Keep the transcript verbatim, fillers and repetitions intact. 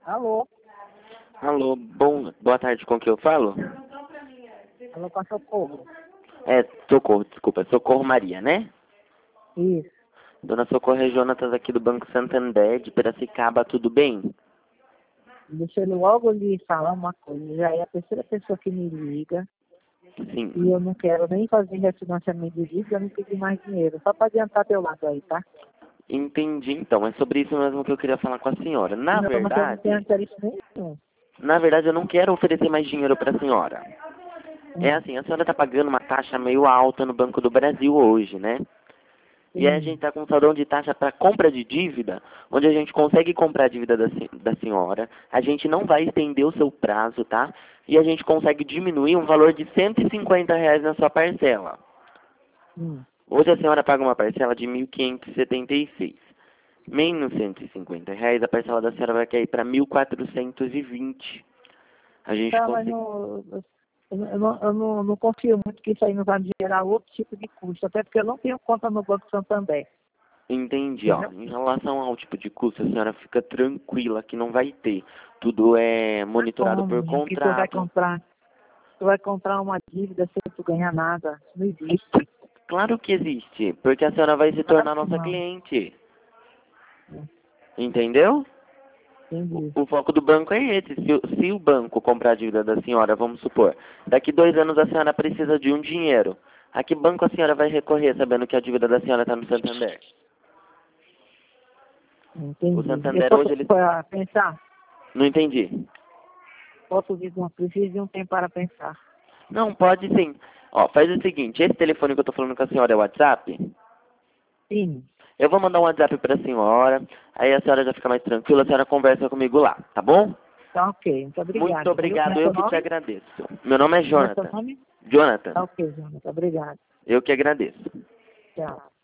Alô? Alô, bom, boa tarde, com que eu falo? Alô, com Socorro. É, Socorro, desculpa, Socorro Maria, né? Isso. Dona Socorro é Jonatas aqui do Banco Santander, de Piracicaba, tudo bem? Deixa eu logo lhe falar uma coisa. Já é a terceira pessoa que me liga Sim. e eu não quero nem fazer refinanciamento de dívida, nem pedir mais dinheiro. Só para adiantar teu lado aí, tá? Entendi, então, é sobre isso mesmo que eu queria falar com a senhora. Na Não, mas eu não tenho verdade, interesse nenhum. na verdade eu não quero oferecer mais dinheiro para a senhora. É Hum, assim, a senhora está pagando uma taxa meio alta no Banco do Brasil hoje, né? E aí a gente sim. está com um saldão de taxa para compra de dívida, onde a gente consegue comprar a dívida da, se- da senhora, a gente não vai estender o seu prazo, tá? E a gente consegue diminuir um valor de cento e cinquenta reais na sua parcela. Hum. Hoje a senhora paga uma parcela de mil quinhentos e setenta e seis. Menos cento e cinquenta reais, a parcela da senhora vai cair para mil quatrocentos e vinte. A gente Tá, mas consegue... não, eu, não, eu, não, eu não, não confio muito que isso aí não vai me gerar outro tipo de custo, até porque eu não tenho conta no Banco Santander. Entendi, ó. Entendeu? Em relação ao tipo de custo, a senhora fica tranquila que não vai ter. Tudo é monitorado por Como que tu vai contrato. comprar? Tu vai comprar uma dívida sem tu ganhar nada. Não existe. Claro que existe, porque a senhora vai se Claro tornar que nossa não. cliente. Entendeu? Entendi. O, o foco do banco é esse. Se, o- se o banco comprar a dívida da senhora, vamos supor, daqui dois anos a senhora precisa de um dinheiro. A que banco a senhora vai recorrer sabendo que a dívida da senhora está no Santander? O Entendi. Eu Santander posso hoje ele... ah, pensar? Não entendi. Posso dizer uma preciso de um tempo para pensar. Não, pode sim. Ó, faz o seguinte, esse telefone que eu tô falando com a senhora é o WhatsApp? Sim. Eu vou mandar um WhatsApp pra senhora, aí a senhora já fica mais tranquila, a senhora conversa comigo lá, tá bom? Tá ok. Muito Muito obrigado, viu? Como é obrigado, eu seu que te nome? agradeço. Meu nome é Como é seu Jonathan. nome? Jonathan, Tá ok, Jonas. Obrigado. eu que agradeço. Tchau.